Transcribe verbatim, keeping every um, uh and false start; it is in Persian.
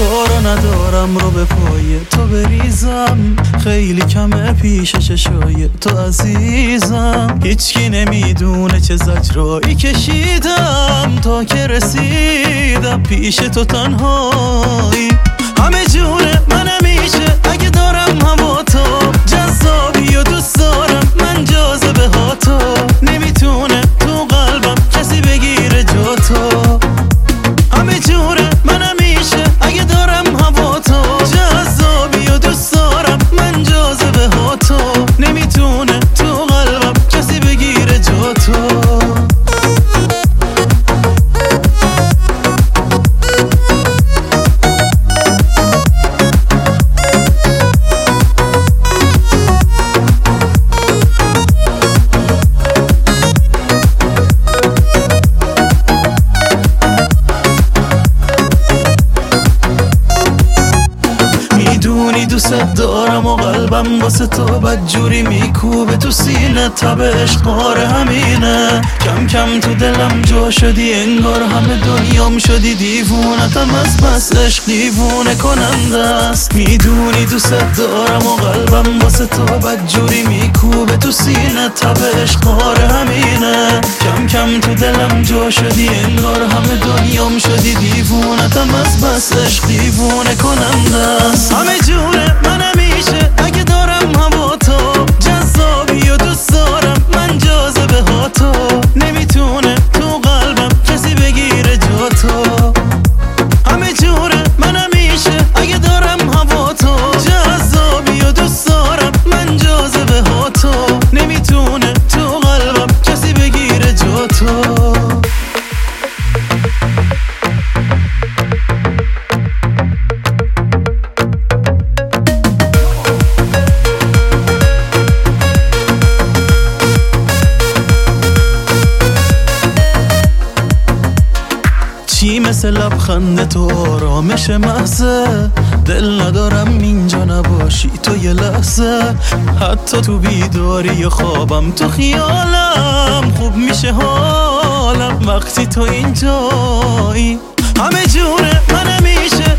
کارو ندارم رو به پای تو بریزم، خیلی کمه پیش چشای تو عزیزم. هیچکی نمیدونه چه زجرایی کشیدم تا که رسیدم پیش تو تنهایی. همه جوره من همیشه اگه دارم هوا تو، جذابی و دوست دارم من جاذبه ها تو. نمیتونه تو قلبم کسی بگیره جا تو. همه جوره من همیشه اگه دارم هوا تو، جذابی و دوست دارم من جاذبه ها تو. نمیتونه تو قلبم کسی بگیره جا تو. دوست دارم و قلبم واسه تو بدجوری میکوبه تو سینه، تب عشق همینه. کم کم تو دلم جا شدی انگار همه دنیام شدی دیوونتم از بس عشق دیوونه کننده است. میدونی دوست دارم و قلبم واسه تو بدجوری میکوبه تو سینه، تب عشق همینه. کم کم تو دلم جا شدی انگار همه دنیام شدی دیوونتم از بس عشق دیوونه کننده است. همه جوره من همیشه اگه دارم هوا تو، جذابی و دوست دارم من جاذبه ها تو. نمیتونه تو قلبم کسی بگیره جا تو. همه جوره من همیشه اگه دارم هوا تو، جذابی و دوست دارم من جاذبه ها تو. نمیتونه تو قلبم کسی بگیره جا تو. چی مثل لبخند تو آرامش محضه، دل ندارم اینجا نباشی تو یه لحظه. حتی تو بیداری خوابم تو خیالم خوب میشه حالم وقتی تو اینجایی. همه جوره من همیشه